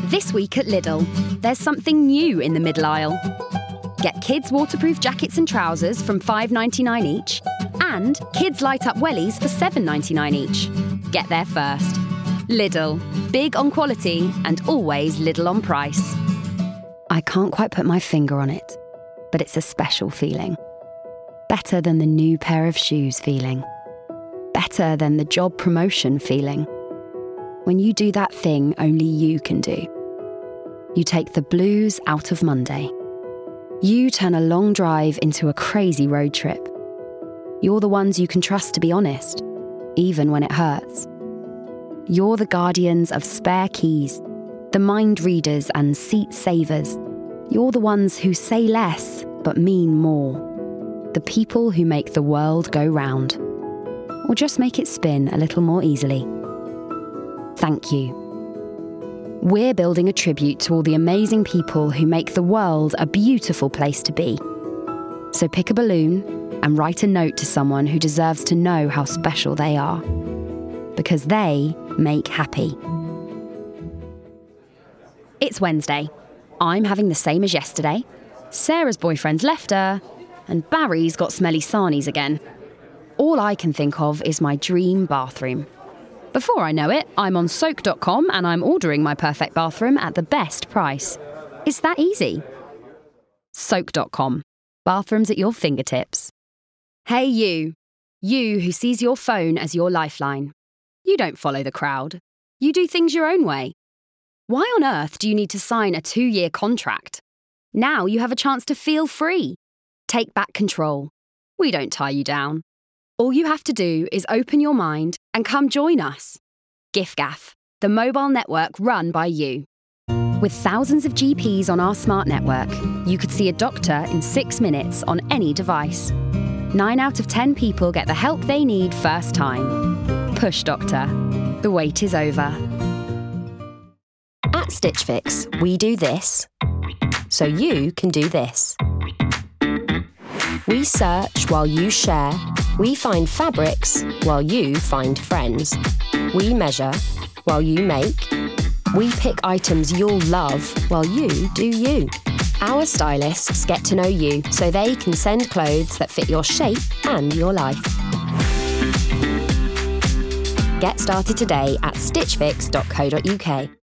This week at Lidl, there's something new in the middle aisle. Get kids' waterproof jackets and trousers from $5.99 each, and kids' light-up wellies for $7.99 each. Get there first. Lidl. Big on quality and always Lidl on price. I can't quite put my finger on it, but it's a special feeling. Better than the new pair of shoes feeling. Better than the job promotion feeling. When you do that thing only you can do. You take the blues out of Monday. You turn a long drive into a crazy road trip. You're the ones you can trust to be honest, even when it hurts. You're the guardians of spare keys, the mind readers and seat savers. You're the ones who say less but mean more. The people who make the world go round. Or just make it spin a little more easily. Thank you. We're building a tribute to all the amazing people who make the world a beautiful place to be. So pick a balloon and write a note to someone who deserves to know how special they are. Because they make happy. It's Wednesday. I'm having the same as yesterday. Sarah's boyfriend's left her, and Barry's got smelly sarnies again. All I can think of is my dream bathroom. Before I know it, I'm on Soak.com and I'm ordering my perfect bathroom at the best price. It's that easy. Soak.com. Bathrooms at your fingertips. Hey you. You who sees your phone as your lifeline. You don't follow the crowd. You do things your own way. Why on earth do you need to sign a 2-year contract? Now you have a chance to feel free. Take back control. We don't tie you down. All you have to do is open your mind and come join us. giffgaff, the mobile network run by you. With thousands of GPs on our smart network, you could see a doctor in 6 minutes on any device. 9 out of 10 people get the help they need first time. Push Doctor. The wait is over. At Stitch Fix, we do this, so you can do this. We search while you share. We find fabrics while you find friends. We measure while you make. We pick items you'll love while you do you. Our stylists get to know you so they can send clothes that fit your shape and your life. Get started today at stitchfix.co.uk.